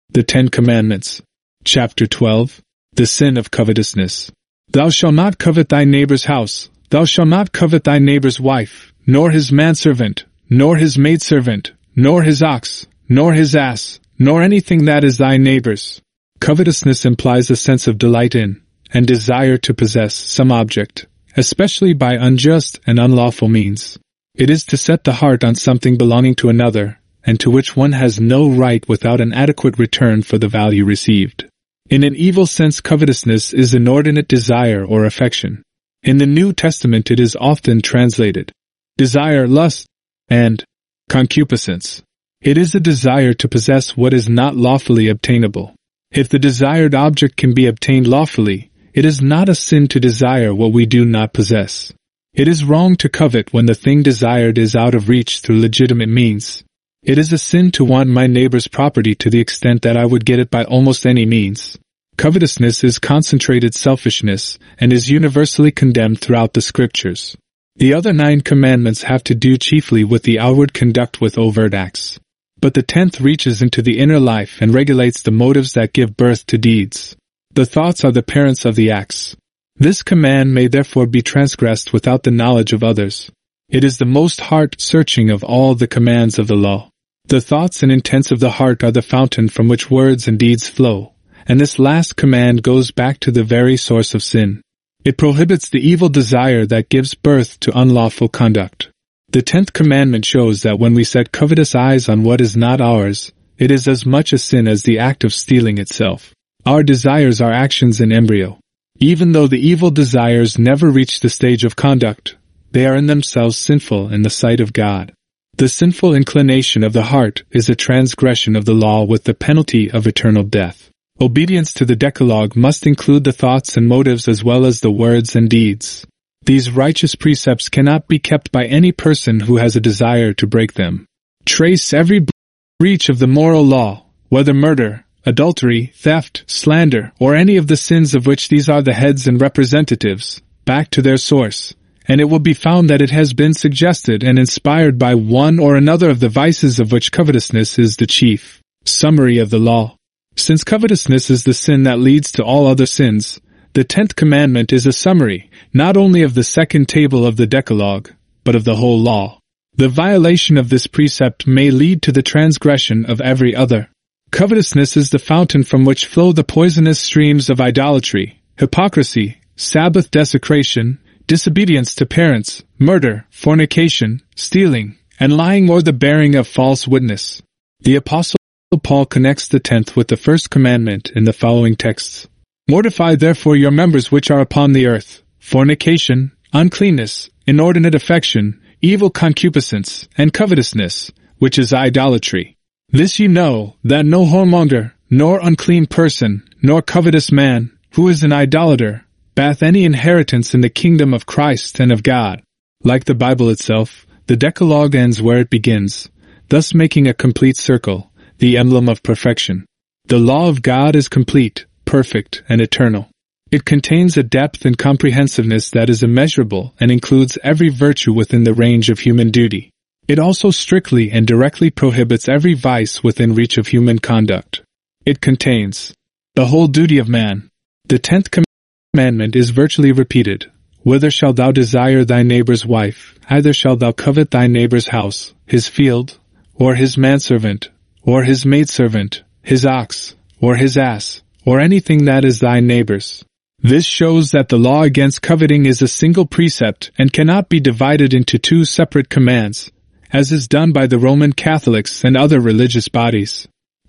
The 10 Commandments. Chapter 12. The sin of covetousness. Thou shalt not covet thy neighbor's house. Thou shalt not covet thy neighbor's wife, nor his manservant, nor his maidservant, nor his ox, nor his ass, nor anything that is thy neighbor's. Covetousness implies a sense of delight in, and desire to possess, some object, especially by unjust and unlawful means. It is to set the heart on something belonging to another, and to which one has no right without an adequate return for the value received. In an evil sense, covetousness is inordinate desire or affection. In the New Testament it is often translated desire, lust, and concupiscence. It is a desire to possess what is not lawfully obtainable. If the desired object can be obtained lawfully, it is not a sin to desire what we do not possess. It is wrong to covet when the thing desired is out of reach through legitimate means. It is a sin to want my neighbor's property to the extent that I would get it by almost any means. Covetousness is concentrated selfishness and is universally condemned throughout the Scriptures. The other 9 commandments have to do chiefly with the outward conduct with overt acts. But the 10th reaches into the inner life and regulates the motives that give birth to deeds. The thoughts are the parents of the acts. This command may therefore be transgressed without the knowledge of others. It is the most heart-searching of all the commands of the law. The thoughts and intents of the heart are the fountain from which words and deeds flow, and this last command goes back to the very source of sin. It prohibits the evil desire that gives birth to unlawful conduct. The 10th commandment shows that when we set covetous eyes on what is not ours, it is as much a sin as the act of stealing itself. Our desires are actions in embryo. Even though the evil desires never reach the stage of conduct, they are in themselves sinful in the sight of God. The sinful inclination of the heart is a transgression of the law with the penalty of eternal death. Obedience to the Decalogue must include the thoughts and motives as well as the words and deeds. These righteous precepts cannot be kept by any person who has a desire to break them. Trace every breach of the moral law, whether murder, adultery, theft, slander, or any of the sins of which these are the heads and representatives, back to their source, and it will be found that it has been suggested and inspired by one or another of the vices of which covetousness is the chief. Summary of the law. Since covetousness is the sin that leads to all other sins, the 10th commandment is a summary, not only of the second table of the Decalogue, but of the whole law. The violation of this precept may lead to the transgression of every other. Covetousness is the fountain from which flow the poisonous streams of idolatry, hypocrisy, Sabbath desecration, disobedience to parents, murder, fornication, stealing, and lying or the bearing of false witness. The Apostle Paul connects the 10th with the first commandment in the following texts. Mortify therefore your members which are upon the earth, fornication, uncleanness, inordinate affection, evil concupiscence, and covetousness, which is idolatry. This ye know, that no whoremonger, nor unclean person, nor covetous man, who is an idolater, hath any inheritance in the kingdom of Christ and of God. Like the Bible itself, the Decalogue ends where it begins, thus making a complete circle, the emblem of perfection. The law of God is complete, perfect, and eternal. It contains a depth and comprehensiveness that is immeasurable and includes every virtue within the range of human duty. It also strictly and directly prohibits every vice within reach of human conduct. It contains the whole duty of man. The 10th commandment is virtually repeated. Whither shalt thou desire thy neighbor's wife, either shalt thou covet thy neighbor's house, his field, or his manservant, or his maidservant, his ox, or his ass, or anything that is thy neighbor's. This shows that the law against coveting is a single precept and cannot be divided into 2 separate commands, as is done by the Roman Catholics and other religious bodies.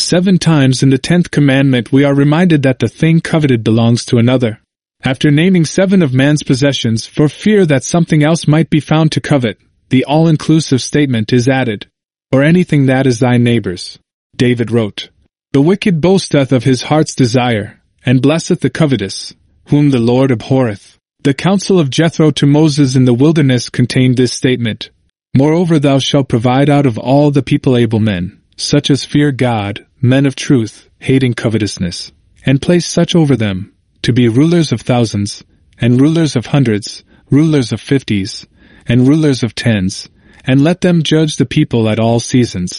7 times in the 10th commandment we are reminded that the thing coveted belongs to another. After naming 7 of man's possessions for fear that something else might be found to covet, the all-inclusive statement is added, or anything that is thy neighbor's. David wrote, The wicked boasteth of his heart's desire, and blesseth the covetous, whom the Lord abhorreth. The counsel of Jethro to Moses in the wilderness contained this statement, Moreover thou shalt provide out of all the people able men, such as fear God, men of truth, hating covetousness, and place such over them, to be rulers of thousands, and rulers of hundreds, rulers of 50s, and rulers of 10s, and let them judge the people at all seasons.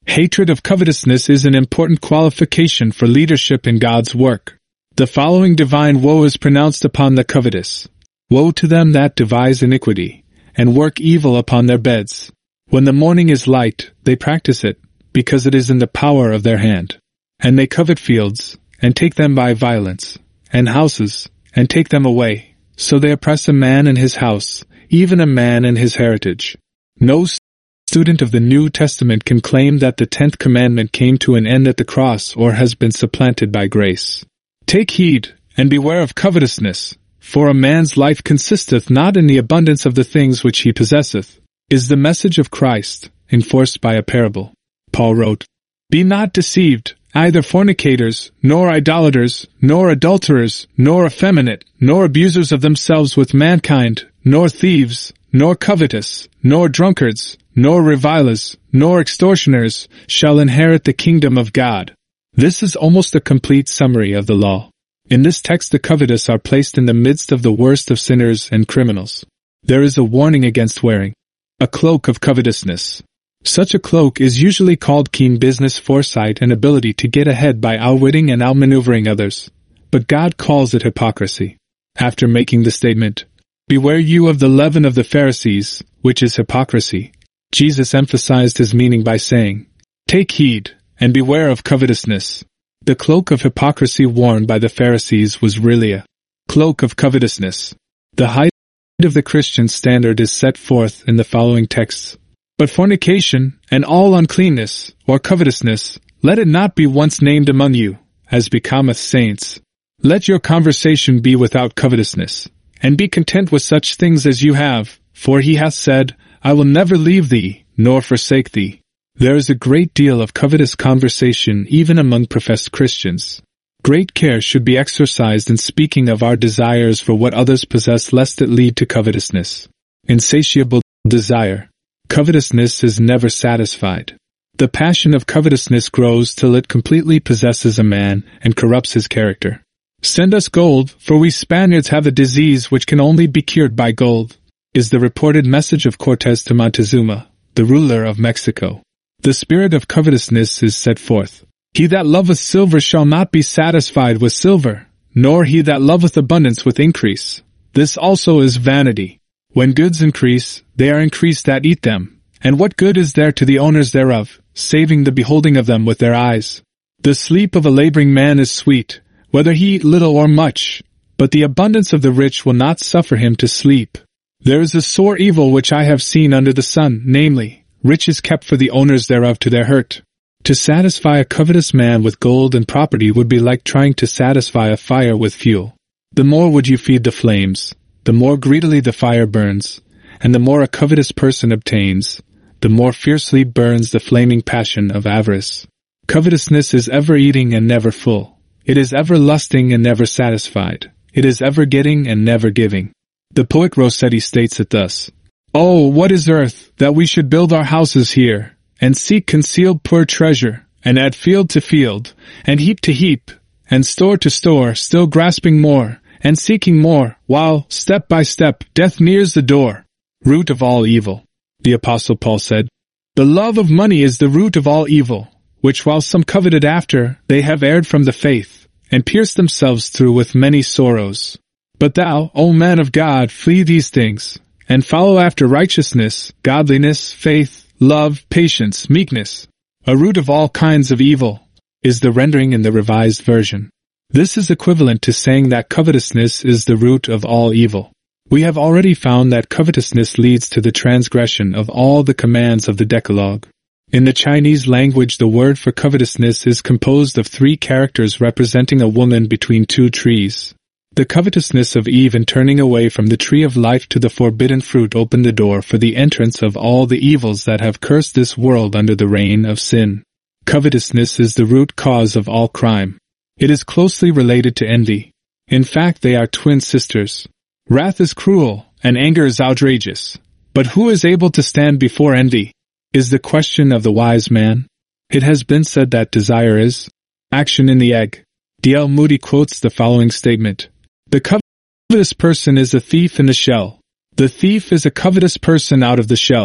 Hatred of covetousness is an important qualification for leadership in God's work. The following divine woe is pronounced upon the covetous. Woe to them that devise iniquity, and work evil upon their beds. When the morning is light, they practice it, because it is in the power of their hand. And they covet fields, and take them by violence, and houses, and take them away. So they oppress a man and his house, even a man and his heritage. No student of the New Testament can claim that the 10th commandment came to an end at the cross or has been supplanted by grace. Take heed, and beware of covetousness, for a man's life consisteth not in the abundance of the things which he possesseth, is the message of Christ, enforced by a parable. Paul wrote, Be not deceived, either fornicators, nor idolaters, nor adulterers, nor effeminate, nor abusers of themselves with mankind, nor thieves, nor covetous, nor drunkards, nor revilers, nor extortioners, shall inherit the kingdom of God. This is almost a complete summary of the law. In this text, the covetous are placed in the midst of the worst of sinners and criminals. There is a warning against wearing a cloak of covetousness. Such a cloak is usually called keen business foresight and ability to get ahead by outwitting and outmaneuvering others. But God calls it hypocrisy. After making the statement, Beware you of the leaven of the Pharisees, which is hypocrisy, Jesus emphasized his meaning by saying, Take heed, and beware of covetousness. The cloak of hypocrisy worn by the Pharisees was really a cloak of covetousness. The height of the Christian standard is set forth in the following texts. But fornication, and all uncleanness, or covetousness, let it not be once named among you, as becometh saints. Let your conversation be without covetousness, and be content with such things as you have, for he hath said, I will never leave thee, nor forsake thee. There is a great deal of covetous conversation even among professed Christians. Great care should be exercised in speaking of our desires for what others possess, lest it lead to covetousness. Insatiable desire. Covetousness is never satisfied. The passion of covetousness grows till it completely possesses a man and corrupts his character. Send us gold, for we Spaniards have a disease which can only be cured by gold, is the reported message of Cortés to Montezuma, the ruler of Mexico. The spirit of covetousness is set forth. He that loveth silver shall not be satisfied with silver, nor he that loveth abundance with increase. This also is vanity. When goods increase, they are increased that eat them. And what good is there to the owners thereof, saving the beholding of them with their eyes? The sleep of a laboring man is sweet, whether he eat little or much, but the abundance of the rich will not suffer him to sleep. There is a sore evil which I have seen under the sun, namely, riches kept for the owners thereof to their hurt. To satisfy a covetous man with gold and property would be like trying to satisfy a fire with fuel. The more would you feed the flames, the more greedily the fire burns, and the more a covetous person obtains, the more fiercely burns the flaming passion of avarice. Covetousness is ever eating and never full. It is ever lusting and never satisfied. It is ever getting and never giving. The poet Rossetti states it thus. Oh, what is earth, that we should build our houses here, and seek concealed poor treasure, and add field to field, and heap to heap, and store to store, still grasping more, and seeking more, while, step by step, death nears the door. Root of all evil. The Apostle Paul said, The love of money is the root of all evil, which while some coveted after, they have erred from the faith, and pierced themselves through with many sorrows. But thou, O man of God, flee these things, and follow after righteousness, godliness, faith, love, patience, meekness. A root of all kinds of evil, is the rendering in the Revised Version. This is equivalent to saying that covetousness is the root of all evil. We have already found that covetousness leads to the transgression of all the commands of the Decalogue. In the Chinese language, the word for covetousness is composed of 3 characters representing a woman between 2 trees. The covetousness of Eve in turning away from the tree of life to the forbidden fruit opened the door for the entrance of all the evils that have cursed this world under the reign of sin. Covetousness is the root cause of all crime. It is closely related to envy. In fact, they are twin sisters. Wrath is cruel, and anger is outrageous. But who is able to stand before envy? Is the question of the wise man. It has been said that desire is action in the egg. D.L. Moody quotes the following statement. The covetous person is a thief in the shell. The thief is a covetous person out of the shell.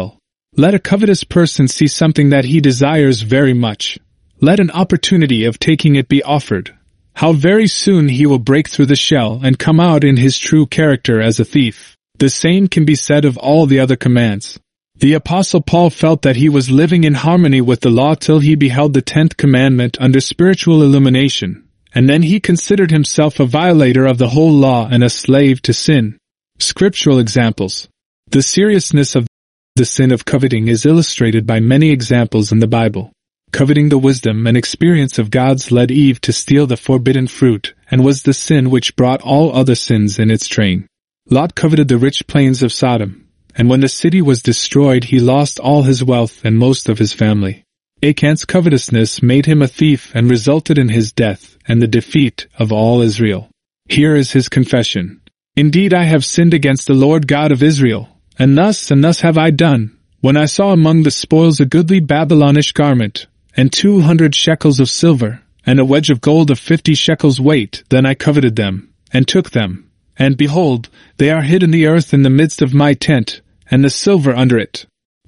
Let a covetous person see something that he desires very much. Let an opportunity of taking it be offered. How very soon he will break through the shell and come out in his true character as a thief. The same can be said of all the other commands. The Apostle Paul felt that he was living in harmony with the law till he beheld the 10th commandment under spiritual illumination, and then he considered himself a violator of the whole law and a slave to sin. Scriptural examples. The seriousness of the sin of coveting is illustrated by many examples in the Bible. Coveting the wisdom and experience of God's led Eve to steal the forbidden fruit, and was the sin which brought all other sins in its train. Lot coveted the rich plains of Sodom, and when the city was destroyed he lost all his wealth and most of his family. Achan's covetousness made him a thief and resulted in his death and the defeat of all Israel. Here is his confession. Indeed, I have sinned against the Lord God of Israel, and thus have I done, when I saw among the spoils a goodly Babylonish garment, and 200 shekels of silver, and a wedge of gold of 50 shekels weight. Then I coveted them, and took them, and behold, they are hid in the earth in the midst of my tent, and the silver under it.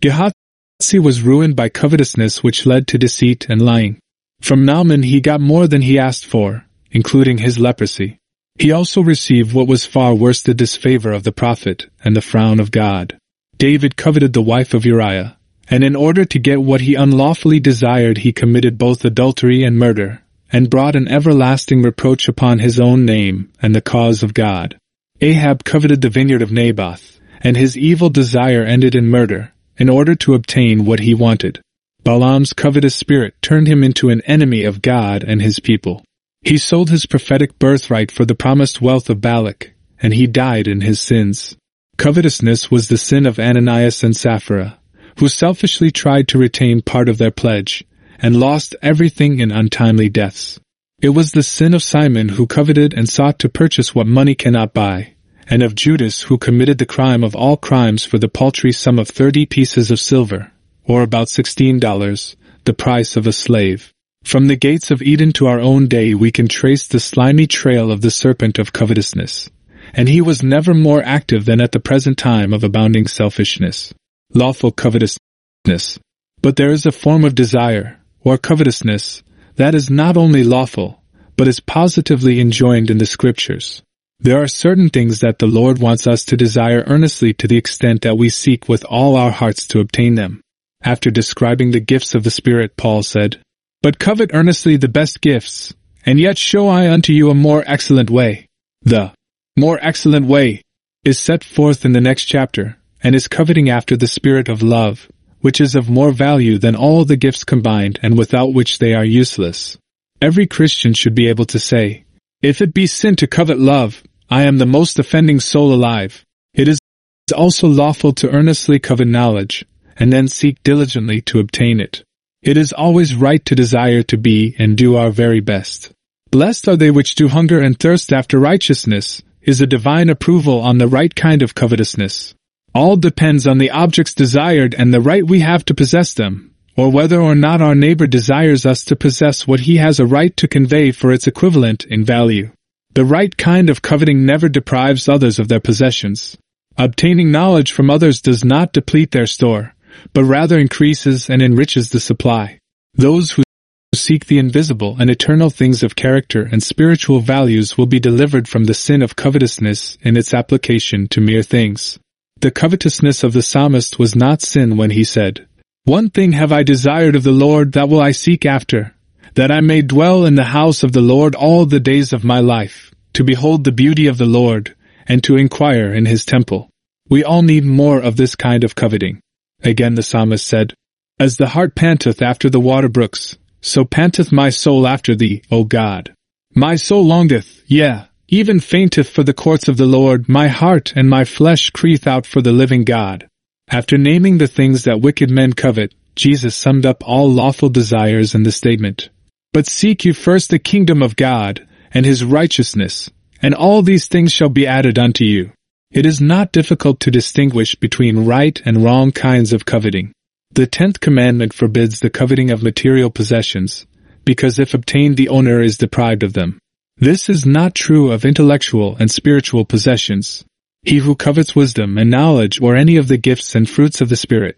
Gehazi was ruined by covetousness, which led to deceit and lying. From Naaman he got more than he asked for, including his leprosy. He also received what was far worse, the disfavor of the prophet and the frown of God. David coveted the wife of Uriah, and in order to get what he unlawfully desired he committed both adultery and murder, and brought an everlasting reproach upon his own name and the cause of God. Ahab coveted the vineyard of Naboth, and his evil desire ended in murder, in order to obtain what he wanted. Balaam's covetous spirit turned him into an enemy of God and his people. He sold his prophetic birthright for the promised wealth of Balak, and he died in his sins. Covetousness was the sin of Ananias and Sapphira, who selfishly tried to retain part of their pledge, and lost everything in untimely deaths. It was the sin of Simon, who coveted and sought to purchase what money cannot buy, and of Judas, who committed the crime of all crimes for the paltry sum of 30 pieces of silver, or about $16, the price of a slave. From the gates of Eden to our own day we can trace the slimy trail of the serpent of covetousness, and he was never more active than at the present time of abounding selfishness. Lawful covetousness. But there is a form of desire, or covetousness, that is not only lawful, but is positively enjoined in the Scriptures. There are certain things that the Lord wants us to desire earnestly to the extent that we seek with all our hearts to obtain them. After describing the gifts of the Spirit, Paul said, "But covet earnestly the best gifts, and yet show I unto you a more excellent way." The more excellent way is set forth in the next chapter, and is coveting after the spirit of love, which is of more value than all the gifts combined, and without which they are useless. Every Christian should be able to say, "If it be sin to covet love, I am the most offending soul alive." It is also lawful to earnestly covet knowledge, and then seek diligently to obtain it. It is always right to desire to be and do our very best. "Blessed are they which do hunger and thirst after righteousness," is a divine approval on the right kind of covetousness. All depends on the objects desired and the right we have to possess them, or whether or not our neighbor desires us to possess what he has a right to convey for its equivalent in value. The right kind of coveting never deprives others of their possessions. Obtaining knowledge from others does not deplete their store, but rather increases and enriches the supply. Those who seek the invisible and eternal things of character and spiritual values will be delivered from the sin of covetousness in its application to mere things. The covetousness of the psalmist was not sin when he said, "One thing have I desired of the Lord, that will I seek after, that I may dwell in the house of the Lord all the days of my life, to behold the beauty of the Lord, and to inquire in his temple." We all need more of this kind of coveting. Again the psalmist said, "As the hart panteth after the water brooks, so panteth my soul after thee, O God. My soul longeth, yea, even fainteth for the courts of the Lord, my heart and my flesh crieth out for the living God." After naming the things that wicked men covet, Jesus summed up all lawful desires in the statement, "But seek ye first the kingdom of God, and his righteousness, and all these things shall be added unto you." It is not difficult to distinguish between right and wrong kinds of coveting. The 10th commandment forbids the coveting of material possessions, because if obtained the owner is deprived of them. This is not true of intellectual and spiritual possessions. He who covets wisdom and knowledge or any of the gifts and fruits of the Spirit,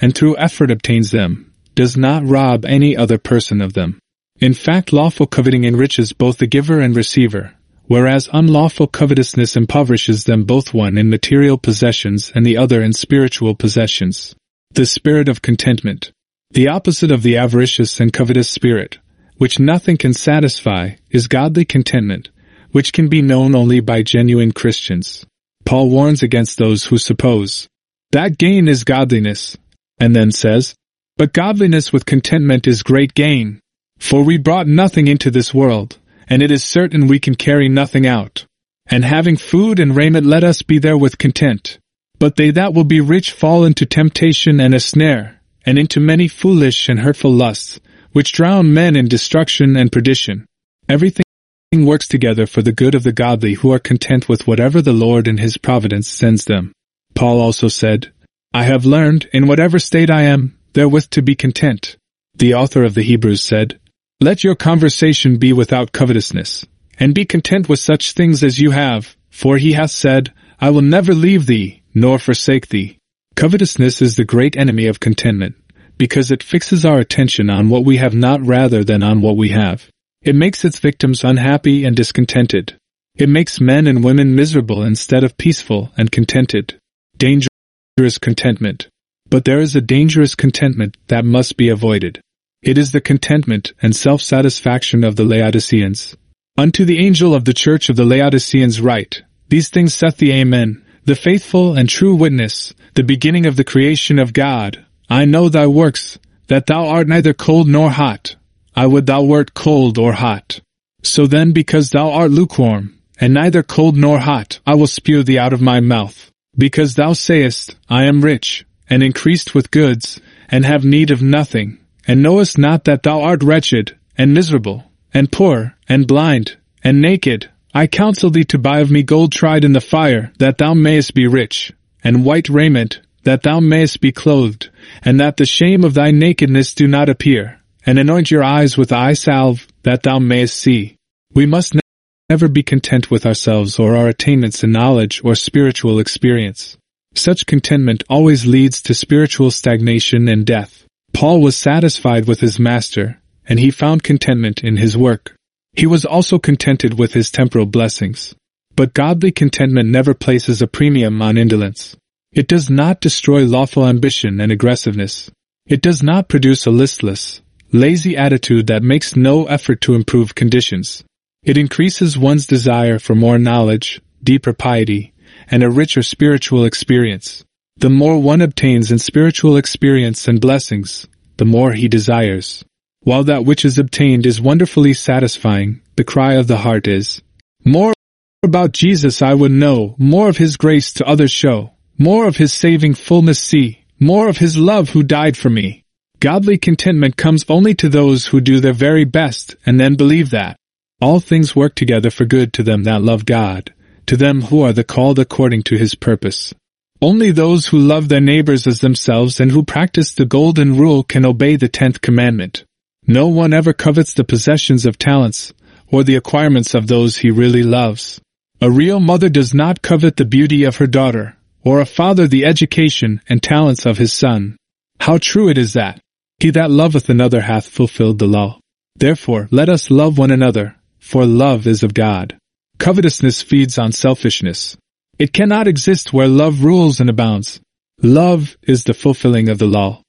and through effort obtains them, does not rob any other person of them. In fact, lawful coveting enriches both the giver and receiver, whereas unlawful covetousness impoverishes them both, one in material possessions and the other in spiritual possessions. The spirit of contentment. The opposite of the avaricious and covetous spirit, which nothing can satisfy, is godly contentment, which can be known only by genuine Christians. Paul warns against those who suppose that gain is godliness, and then says, "But godliness with contentment is great gain. For we brought nothing into this world, and it is certain we can carry nothing out. And having food and raiment let us be therewith content. But they that will be rich fall into temptation and a snare, and into many foolish and hurtful lusts, which drown men in destruction and perdition. Everything works together for the good of the godly who are content with whatever the Lord in His providence sends them." Paul also said, "I have learned, in whatever state I am, therewith to be content." The author of the Hebrews said, "Let your conversation be without covetousness, and be content with such things as you have, for He hath said, I will never leave thee, nor forsake thee." Covetousness is the great enemy of contentment, because it fixes our attention on what we have not rather than on what we have. It makes its victims unhappy and discontented. It makes men and women miserable instead of peaceful and contented. Dangerous contentment. But there is a dangerous contentment that must be avoided. It is the contentment and self-satisfaction of the Laodiceans. "Unto the angel of the church of the Laodiceans write, These things saith the Amen, the faithful and true witness, the beginning of the creation of God. I know thy works, that thou art neither cold nor hot. I would thou wert cold or hot. So then, because thou art lukewarm, and neither cold nor hot, I will spew thee out of my mouth. Because thou sayest, I am rich, and increased with goods, and have need of nothing, and knowest not that thou art wretched, and miserable, and poor, and blind, and naked. I counsel thee to buy of me gold tried in the fire, that thou mayest be rich, and white raiment, that thou mayest be clothed, and that the shame of thy nakedness do not appear, and anoint your eyes with eye salve, that thou mayest see." We must never be content with ourselves or our attainments in knowledge or spiritual experience. Such contentment always leads to spiritual stagnation and death. Paul was satisfied with his master, and he found contentment in his work. He was also contented with his temporal blessings. But godly contentment never places a premium on indolence. It does not destroy lawful ambition and aggressiveness. It does not produce a listless, lazy attitude that makes no effort to improve conditions. It increases one's desire for more knowledge, deeper piety, and a richer spiritual experience. The more one obtains in spiritual experience and blessings, the more he desires. While that which is obtained is wonderfully satisfying, the cry of the heart is, "More about Jesus I would know, more of His grace to others show, more of His saving fullness see, more of His love who died for me." Godly contentment comes only to those who do their very best and then believe that all things work together for good to them that love God, to them who are the called according to His purpose. Only those who love their neighbors as themselves and who practice the golden rule can obey the 10th commandment. No one ever covets the possessions of talents or the acquirements of those he really loves. A real mother does not covet the beauty of her daughter, or a father the education and talents of his son. How true it is that, "He that loveth another hath fulfilled the law." Therefore, let us love one another, for love is of God. Covetousness feeds on selfishness. It cannot exist where love rules and abounds. Love is the fulfilling of the law.